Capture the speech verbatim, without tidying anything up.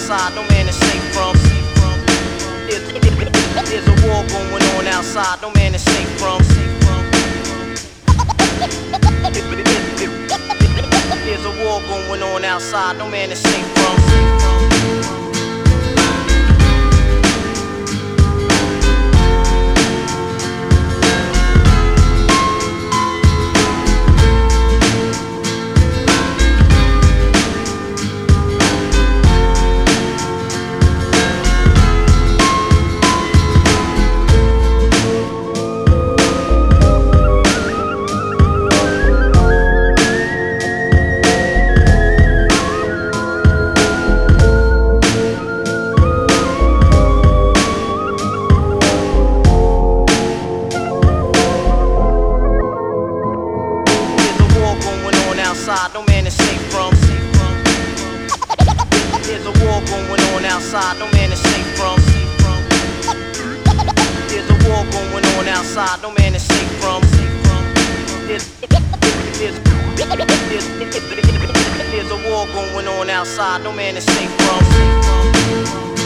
outside, no man is safe from. There's, there's a war going on outside, no man is safe from. There's a war going on outside, no man is safe from. Outside, no man is safe from. There's a war going on outside, no man is safe from. There's a war going on outside, no man is safe from. There's, there's, there's, there's a war going on outside, no man is safe from.